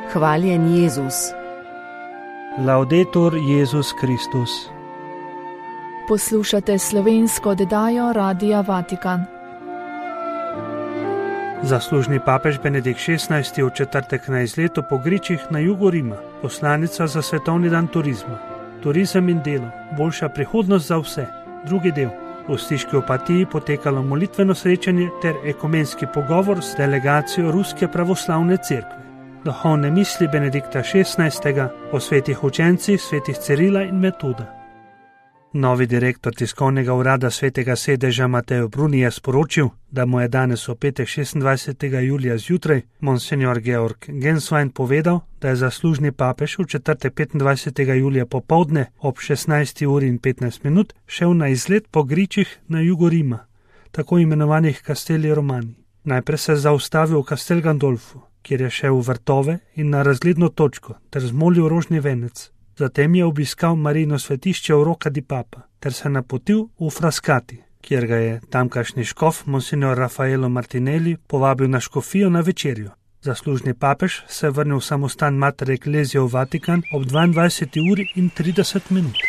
Hvaljen Jezus. Laudetur Jezus Kristus. Poslušate slovensko oddajo Radia Vatikan. Zaslužni papež Benedikt XVI v četrtek na izletu po gričih na jugu Rima, poslanica za svetovni dan turizma. Turizem in delo, boljša prihodnost za vse. Drugi del. V Stiški Opatiji potekalo molitveno srečanje ter ekumenski pogovor s delegacijo Ruske pravoslavne cerkve. Duhovne misli Benedikta XVI o svetih učencih, svetih Cirila in Metoda. Novi direktor tiskovnega urada svetega sedeža Mateo Bruni je sporočil, da mu je danes v petek 26. julija zjutraj monsignor Georg Genswein povedal, da je zaslužni papež v četrtek 25. julija popoldne ob 16:15 šel na izlet po gričih na jugu Rima, tako imenovanih Castelli Romani. Najprej se je zaustavil v Castel Gandolfu, kjer je šel v vrtove in na razgledno točko ter zmolil rožni venec. Zatem je obiskal Marijino svetišče v Rocca di Papa ter se napotil v Frascati, kjer ga je tamkajšnji škof monsignor Raffaello Martinelli povabil na škofijo na večerjo. Zaslužni papež se je vrnil v samostan Mater Ecclesiae v Vatikan ob 22:30.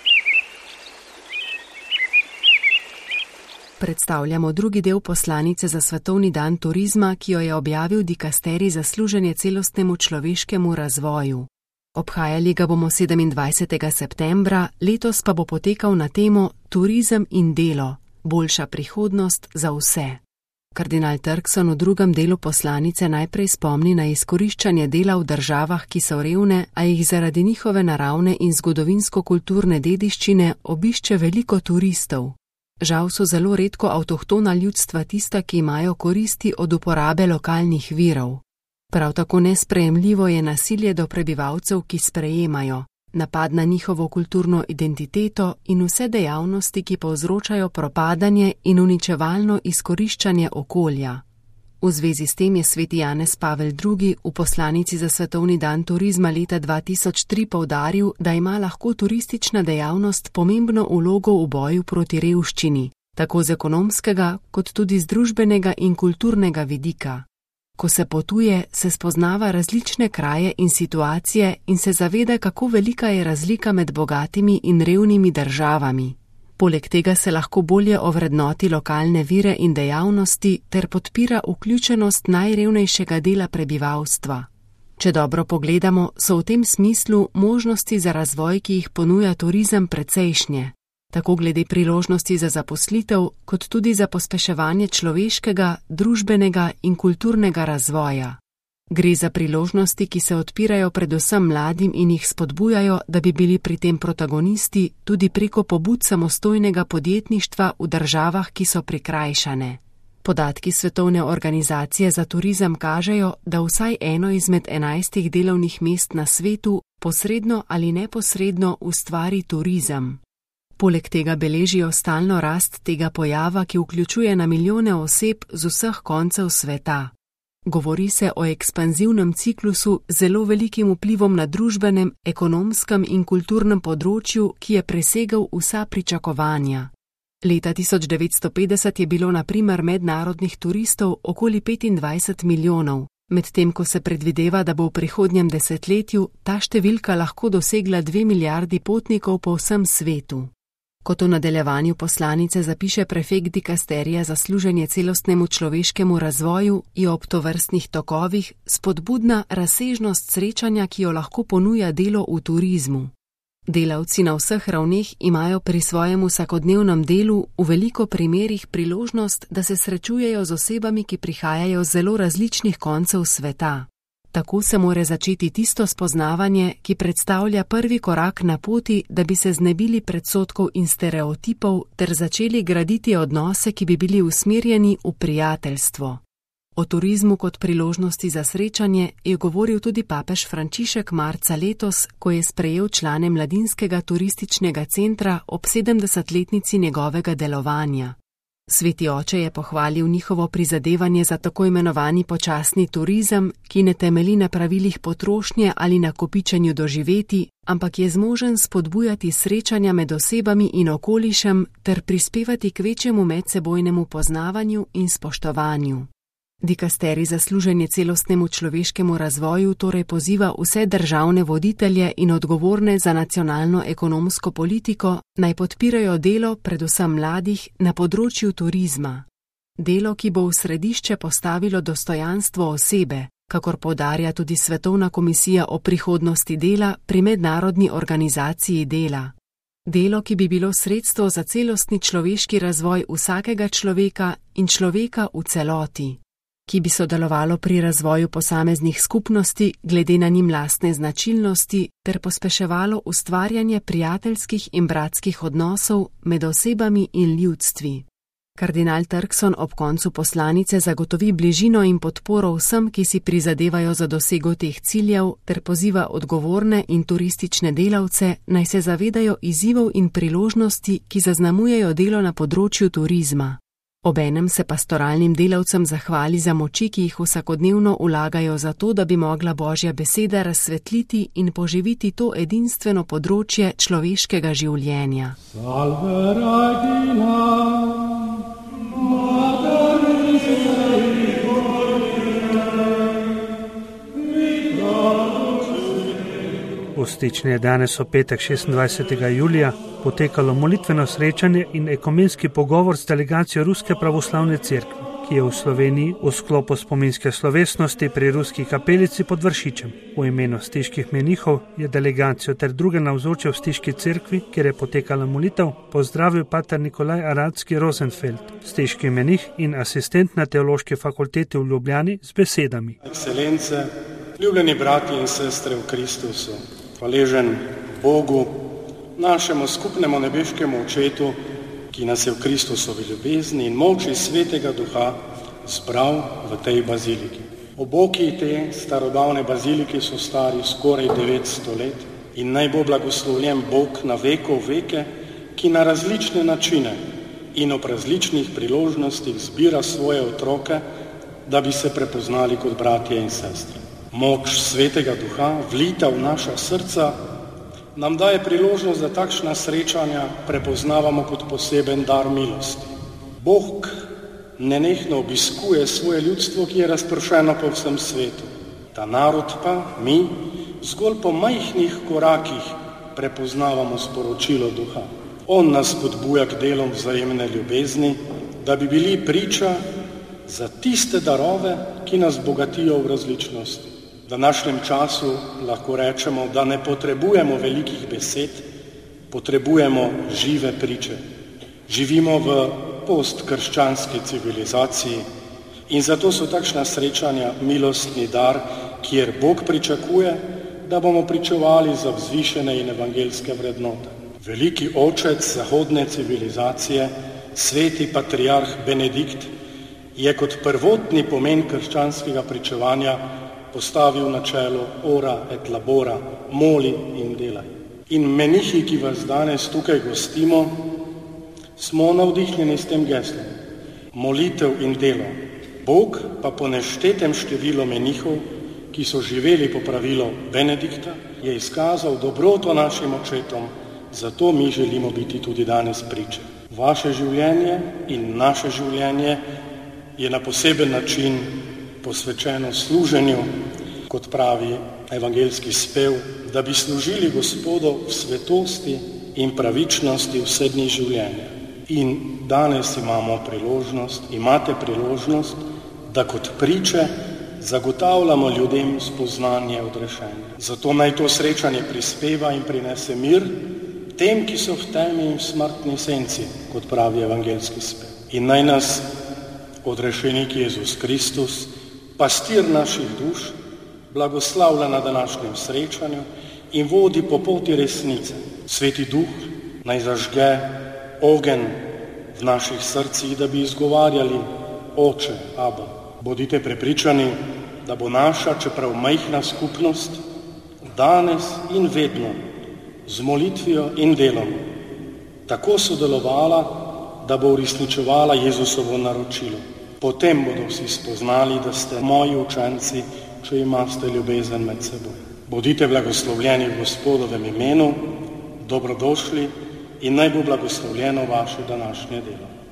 Predstavljamo drugi del poslanice za svetovni dan turizma, ki jo je objavil dikasterij za služenje celostnemu človeškemu razvoju. Obhajali ga bomo 27. septembra, letos pa bo potekal na temo Turizem in delo, boljša prihodnost za vse. Kardinal Turkson v drugem delu poslanice najprej spomni na izkoriščanje dela v državah, ki so revne, a jih zaradi njihove naravne in zgodovinsko-kulturne dediščine obišče veliko turistov. Žal so zelo redko avtohtona ljudstva tista, ki imajo koristi od uporabe lokalnih virov. Prav tako nesprejemljivo je nasilje do prebivalcev, ki sprejemajo, napad na njihovo kulturno identiteto in vse dejavnosti, ki povzročajo propadanje in uničevalno izkoriščanje okolja. V zvezi s tem je sveti Janez Pavel II v poslanici za svetovni dan turizma leta 2003 poudaril, da ima lahko turistična dejavnost pomembno vlogo v boju proti revščini, tako z ekonomskega kot tudi z družbenega in kulturnega vidika. Ko se potuje, se spoznava različne kraje in situacije in se zaveda, kako velika je razlika med bogatimi in revnimi državami. Poleg tega se lahko bolje ovrednoti lokalne vire in dejavnosti ter podpira vključenost najrevnejšega dela prebivalstva. Če dobro pogledamo, so v tem smislu možnosti za razvoj, ki jih ponuja turizem, precejšnje. Tako glede priložnosti za zaposlitev, kot tudi za pospeševanje človeškega, družbenega in kulturnega razvoja. Gre za priložnosti, ki se odpirajo predvsem mladim in jih spodbujajo, da bi bili pri tem protagonisti tudi preko pobud samostojnega podjetništva v državah, ki so prikrajšane. Podatki Svetovne organizacije za turizem kažejo, da vsaj eno izmed 11 delovnih mest na svetu posredno ali neposredno ustvari turizem. Poleg tega beležijo stalno rast tega pojava, ki vključuje na milijone oseb z vseh koncev sveta. Govori se o ekspanzivnem ciklusu z zelo velikim vplivom na družbenem, ekonomskem in kulturnem področju, ki je presegel vsa pričakovanja. Leta 1950 je bilo na primer mednarodnih turistov okoli 25 milijonov, medtem ko se predvideva, da bo v prihodnjem desetletju ta številka lahko dosegla 2 milijardi potnikov po vsem svetu. Kot v nadaljevanju poslanice zapiše prefekt dikasterija za služenje celostnemu človeškemu razvoju, je ob tovrstnih tokovih spodbudna razsežnost srečanja, ki jo lahko ponuja delo v turizmu. Delavci na vseh ravneh imajo pri svojem vsakodnevnem delu v veliko primerih priložnost, da se srečujejo z osebami, ki prihajajo z zelo različnih koncev sveta. Tako se mora začeti tisto spoznavanje, ki predstavlja prvi korak na poti, da bi se znebili predsodkov in stereotipov ter začeli graditi odnose, ki bi bili usmerjeni v prijateljstvo. O turizmu kot priložnosti za srečanje je govoril tudi papež Frančišek marca letos, ko je sprejel člane Mladinskega turističnega centra ob 70-letnici njegovega delovanja. Sveti oče je pohvalil njihovo prizadevanje za tako imenovani počasni turizem, ki ne temelji na pravilih potrošnje ali na kopičenju doživeti, ampak je zmožen spodbujati srečanja med osebami in okolišem ter prispevati k večjemu medsebojnemu poznavanju in spoštovanju. Dikasterij za služenje celostnemu človeškemu razvoju torej poziva vse državne voditelje in odgovorne za nacionalno ekonomsko politiko, naj podpirajo delo predvsem mladih na področju turizma. Delo, ki bo v središče postavilo dostojanstvo osebe, kakor poudarja tudi Svetovna komisija o prihodnosti dela pri Mednarodni organizaciji dela. Delo, ki bi bilo sredstvo za celostni človeški razvoj vsakega človeka in človeka v celoti, ki bi sodelovalo pri razvoju posameznih skupnosti glede na njim lastne značilnosti ter pospeševalo ustvarjanje prijateljskih in bratskih odnosov med osebami in ljudstvi. Kardinal Turkson ob koncu poslanice zagotovi bližino in podporo vsem, ki si prizadevajo za dosego teh ciljev, ter poziva odgovorne in turistične delavce, naj se zavedajo izzivov in priložnosti, ki zaznamujejo delo na področju turizma. Obenem se pastoralnim delavcem zahvali za moči, ki jih vsakodnevno vlagajo za to, da bi mogla Božja beseda razsvetliti in poživiti to edinstveno področje človeškega življenja. Salve Regina, Mater Ostične je danes v petek 26. julija potekalo molitveno srečanje in ekumenski pogovor z delegacijo Ruske pravoslavne cerkve, ki je v Sloveniji v sklopu spominske slovesnosti pri Ruski kapelici pod Vršičem. V imenu stiških menihov je delegacijo ter druge navzoče v stiški cerkvi, kjer je potekala molitev, pozdravil pater Nikolaj Aradski Rosenfeld, stiški menih in asistent na Teološki fakulteti v Ljubljani z besedami. Ekscelence, ljubljeni brati in sestre v Kristusu, hvaležen Bogu, našemu skupnemu nebeškemu Očetu, ki nas je v Kristusovi ljubezni in moči Svetega Duha zbral v tej baziliki. Oboki te starodavne bazilike so stari skoraj 900 let in naj bo blagoslovljen Bog na vekov veke, ki na različne načine in ob različnih priložnostih zbira svoje otroke, da bi se prepoznali kot bratje in sestre. Moč Svetega Duha, vlita v naša srca, nam daje priložnost, da takšna srečanja prepoznavamo kot poseben dar milosti. Bog nenehno obiskuje svoje ljudstvo, ki je razpršeno po vsem svetu. Ta narod pa, mi, zgolj po majhnih korakih prepoznavamo sporočilo Duha. On nas spodbuja k delom vzajemne ljubezni, da bi bili priča za tiste darove, ki nas bogatijo v različnosti. V današnjem času lahko rečemo, da ne potrebujemo velikih besed, potrebujemo žive priče. Živimo v postkrščanski civilizaciji in zato so takšna srečanja milostni dar, kjer Bog pričakuje, da bomo pričevali za vzvišene in evangelske vrednote. Veliki očec zahodne civilizacije, sveti patriarh Benedikt, je kot prvotni pomen krščanskega pričevanja postavil načelo ora et labora, moli in delaj. In menihi, ki vas danes tukaj gostimo, smo navdihnjeni s tem geslom. Molitev in delo. Bog pa po neštetem številu menihov, ki so živeli po pravilu Benedikta, je izkazal dobroto našim očetom, zato mi želimo biti tudi danes priče. Vaše življenje in naše življenje je na poseben način posvečeno služenju, kot pravi evangelski spev, da bi služili Gospodu v svetosti in pravičnosti vse dni življenja. In danes imate priložnost, da kot priče zagotavljamo ljudem spoznanje odrešenja. Zato naj to srečanje prispeva in prinese mir tem, ki so v temi in smrtni senci, kot pravi evangelski spev. In naj nas odrešenik Jezus Kristus, pastir naših duš, blagoslavlja na današnjem srečanju in vodi po poti resnice. Sveti Duh naj zažge ogenj v naših srcih, da bi izgovarjali Oče, Aba. Bodite prepričani, da bo naša, čeprav majhna skupnost, danes in vedno z molitvijo in delom tako sodelovala, da bo uresničevala Jezusovo naročilo. Potem bodo vsi spoznali, da ste moji učenci, če imate ljubezen med seboj. Bodite blagoslovljeni v Gospodovem imenu, dobrodošli in naj bo blagoslovljeno vaše današnje delo.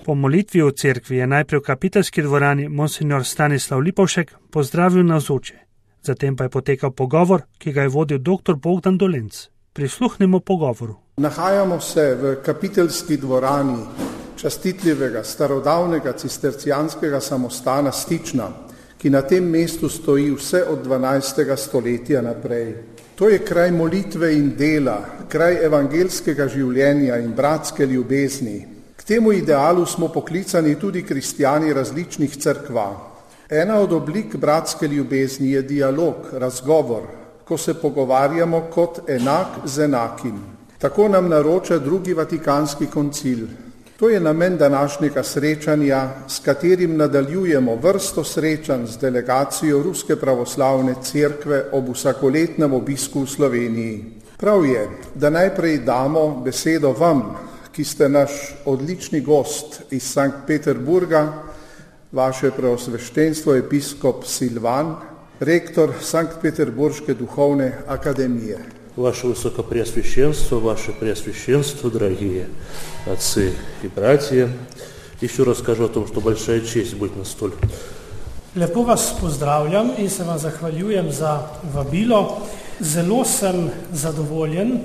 Po molitvi v cerkvi je najprej v kapiteljski dvorani monsignor Stanislav Lipovšek pozdravil navzoče. Zatem pa je potekal pogovor, ki ga je vodil dr. Bogdan Dolenc. Prisluhnimo pogovoru. Nahajamo se v kapiteljski dvorani častitljivega starodavnega cistercijanskega samostana Stična, ki na tem mestu stoji vse od 12. stoletja naprej. To je kraj molitve in dela, kraj evangelskega življenja in bratske ljubezni. K temu idealu smo poklicani tudi kristjani različnih cerkva. Ena od oblik bratske ljubezni je dialog, razgovor, ko se pogovarjamo kot enak z enakim. Tako nam naroča drugi Vatikanski koncil. To je namen današnjega srečanja, s katerim nadaljujemo vrsto srečanj z delegacijo Ruske pravoslavne cerkve ob vsakoletnem obisku v Sloveniji. Prav je, da najprej damo besedo vam, ki ste naš odlični gost iz Sankt Peterburga, vaše preosveštenstvo episkop Silvan, rektor Sankt Peterburške duhovne akademije. Ваше Высокопреосвященство, дорогие отцы и братья, еще раз скажу о том, что большая честь быть на столь. Lepo vas pozdravljam in se vam zahvaljujem za vabilo. Zelo sem zadovoljen,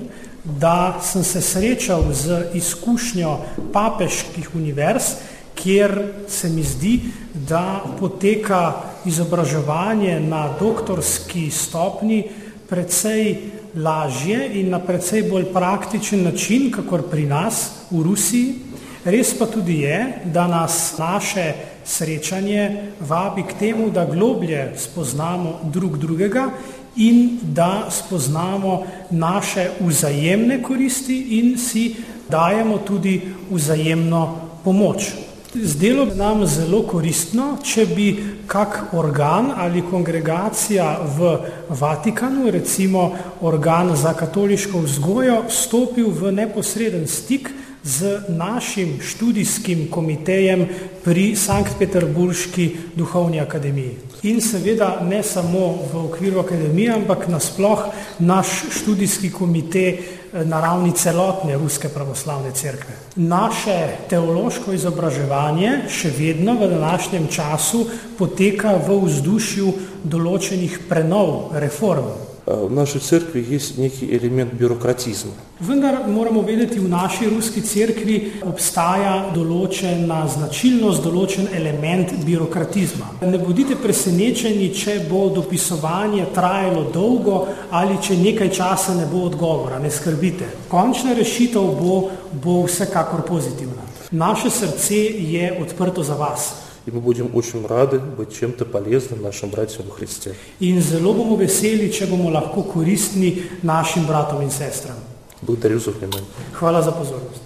da sem se srečal z izkušnjo papeških univerz, kjer se mi zdi, da poteka izobraževanje na doktorski stopnji precej lažje in na precej bolj praktičen način, kakor pri nas v Rusiji. Res pa tudi je, da nas naše srečanje vabi k temu, da globlje spoznamo drug drugega in da spoznamo naše vzajemne koristi in si dajemo tudi vzajemno pomoč. Zdelo bi nam zelo koristno, če bi kak organ ali kongregacija v Vatikanu, recimo organ za katoliško vzgojo, stopil v neposreden stik z našim študijskim komitejem pri Sankt Peterburški duhovni akademiji. In seveda ne samo v okviru akademije, ampak nasploh naš študijski komitej na ravni celotne Ruske pravoslavne cerkve. Naše teološko izobraževanje še vedno v današnjem času poteka v vzdušju določenih prenov, reform. В нашей церкви есть некий элемент бюрократизма. Vendar moramo vedeti, v naši ruski cerkvi obstaja določena značilnost, določen element birokratizma. Ne bodite presenečeni, če bo dopisovanje trajalo dolgo ali če nekaj časa ne bo odgovora, ne skrbite. Končna rešitev bo vsekakor pozitivna. Naše srce je odprto za vas. И мы будем очень рады быть чем-то полезным нашим братьям во Христе. In zelo bomo veseli, če bomo lahko koristni našim bratom in sestram. Благодарю за внимание. Hvala za pozornost.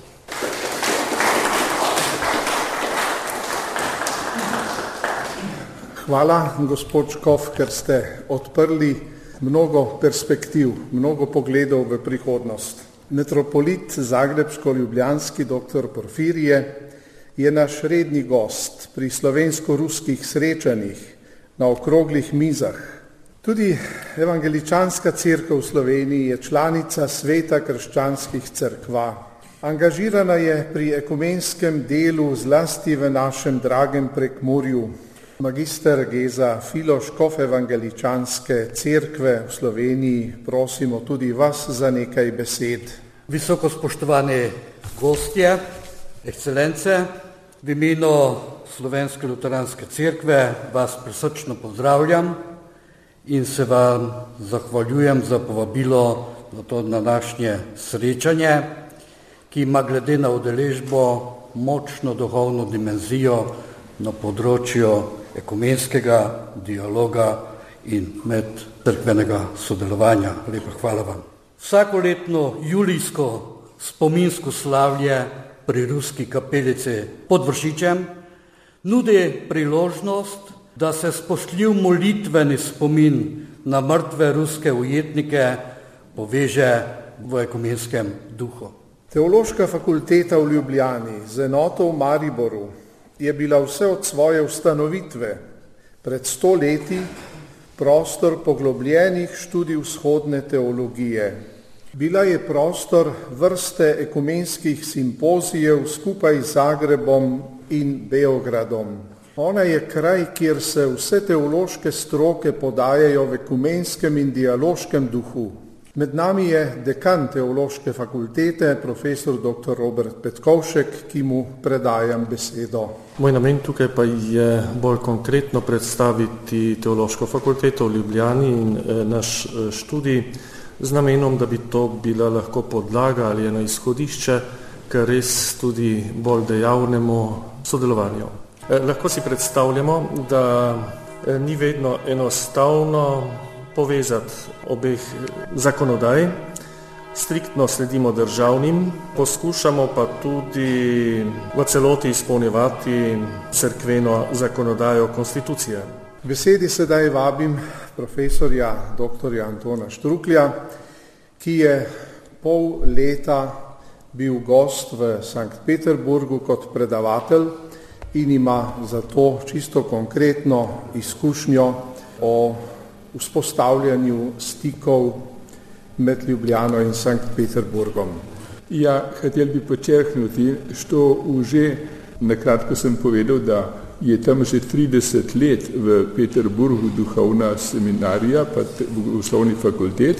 Hvala, gospod Škof, ker ste odprli mnogo perspektiv, mnogo pogledov v prihodnost. Metropolit zagrebsko-ljubljanski dr. Porfirije je naš redni gost pri slovensko-ruskih srečanjih na okroglih mizah. Tudi evangeličanska cerkev v Sloveniji je članica Sveta krščanskih cerkva. Angažirana je pri ekumenskem delu zlasti v našem dragem Prekmurju. Magister Geza Filo, škof evangeličanske cerkve v Sloveniji, prosimo tudi vas za nekaj besed. Visoko spoštovani gostje, ekscelence, v imenu Slovenske luteranske cerkve vas prisrčno pozdravljam in se vam zahvaljujem za povabilo na to današnje srečanje, ki ima glede na udeležbo močno duhovno dimenzijo na področju ekumenskega dialoga in medcerkvenega sodelovanja. Lepa hvala vam. Vsakoletno julijsko spominsko slavje pri ruski kapelici pod Vršičem nudi priložnost, da se spoštljiv molitveni spomin na mrtve ruske ujetnike poveže v ekumenskem duhu. Teološka fakulteta v Ljubljani z enoto v Mariboru je bila vse od svoje ustanovitve pred 100 leti prostor poglobljenih študij vzhodne teologije. Bila je prostor vrste ekumenskih simpozijev skupaj z Zagrebom in Beogradom. Ona je kraj, kjer se vse teološke stroke podajajo v ekumenskem in dialoškem duhu. Med nami je dekan Teološke fakultete, profesor dr. Robert Petkovšek, ki mu predajam besedo. Moj namen tukaj pa je bolj konkretno predstaviti Teološko fakulteto v Ljubljani in naš študij z namenom, da bi to bila lahko podlaga ali eno izhodišče k res tudi bolj dejavnemu sodelovanju. Lahko si predstavljamo, da ni vedno enostavno povezati obeh zakonodaj. Striktno sledimo državnim, poskušamo pa tudi v celoti izpolnjevati cerkveno zakonodajo konstitucije. V besedi sedaj vabim profesorja dr. Antona Štruklja, ki je pol leta bil gost v Sankt Peterburgu kot predavatelj in ima zato čisto konkretno izkušnjo o vzpostavljanju stikov med Ljubljano in Sankt Peterburgom. Ja, хотел бы подчеркнуть, что уже накратко съм povedal, da je tam že 30 let v Peterburgu duhovna seminarija, pa bogoslovni fakultet.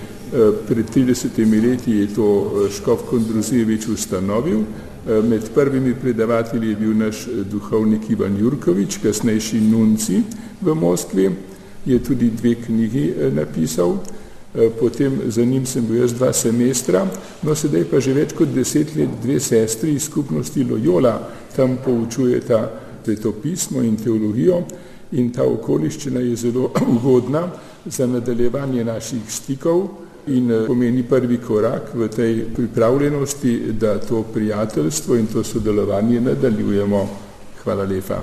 Pred 30 leti je to škof Kondruzevič ustanovil. Med prvimi predavatelji je bil naš duhovnik Ivan Jurkovič, kasnejši nunci v Moskvi. Je tudi 2 knjigi napisal, potem za njim sem bil jaz 2 semestra, no sedaj pa že več kot 10 let 2 sestri iz skupnosti Loyola tam poučujeta svetopismo in teologijo in ta okoliščina je zelo ugodna za nadaljevanje naših stikov in pomeni prvi korak v tej pripravljenosti, da to prijateljstvo in to sodelovanje nadaljujemo. Hvala lepa.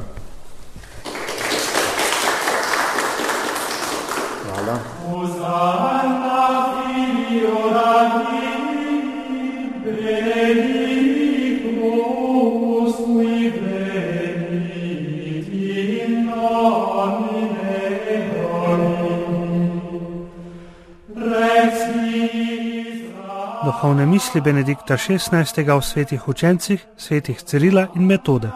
Hvala. Duhovne misli Benedikta XVI. O svetih učencih, svetih Cirila in Metode.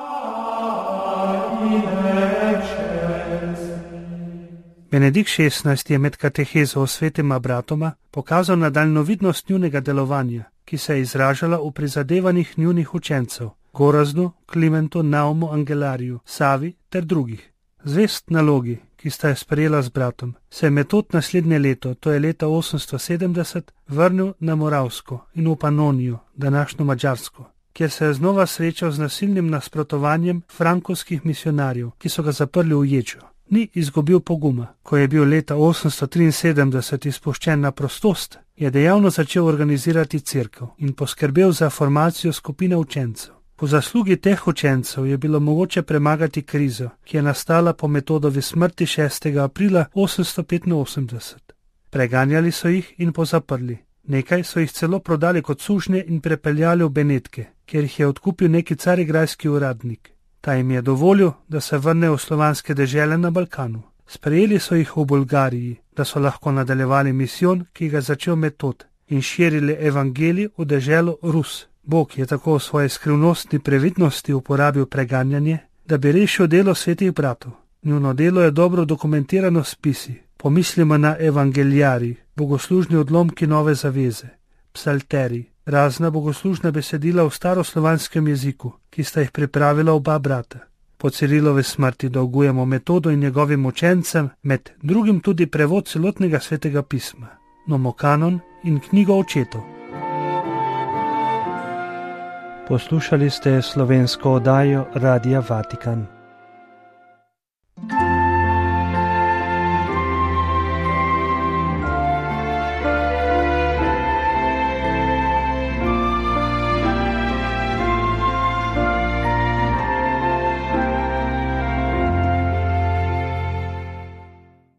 Benedikt XVI. Je med katehezo o svetema bratoma pokazal nadaljnjo vidnost njunega delovanja, ki se je izražala v prizadevanjih njunih učencev, Gorazdu, Klimentu, Naumu, Angelariju, Savi ter drugih. Zvest nalogi, ki sta jo sprejela z bratom, se je Metod naslednje leto, to je leta 870, vrnil na Moravsko in v Panonijo, današnjo Madžarsko, kjer se je znova srečal z nasilnim nasprotovanjem frankovskih misionarjev, ki so ga zaprli v ječo. Ni izgubil poguma. Ko je bil leta 873 izpuščen na prostost, je dejavno začel organizirati cerkev in poskrbel za formacijo skupine učencev. Po zaslugi teh učencev je bilo mogoče premagati krizo, ki je nastala po Metodovi smrti 6. aprila 885. Preganjali so jih in pozaprli. Nekaj so jih celo prodali kot sužnje in prepeljali v Benetke, kjer jih je odkupil neki carigrajski uradnik. Ta jim je dovolil, da se vrnejo v slovanske dežele na Balkanu. Sprejeli so jih v Bolgariji, da so lahko nadaljevali misijon, ki ga je začel Metod, in širili evangelij v deželo Rus. Bog je tako v svoji skrivnostni previdnosti uporabil preganjanje, da bi rešil delo svetih bratov. Njuno delo je dobro dokumentirano s spisi. Pomislimo na evangeljarij, bogoslužni odlomki Nove zaveze, psalterij, razna bogoslužna besedila v staroslovanskem jeziku, ki sta jih pripravila oba brata. Po Cirilovi smrti dolgujemo Metodu in njegovim učencem, med drugim tudi prevod celotnega svetega pisma, Nomokanon in knjigo očetov. Poslušali ste slovensko oddajo Radia Vatikan.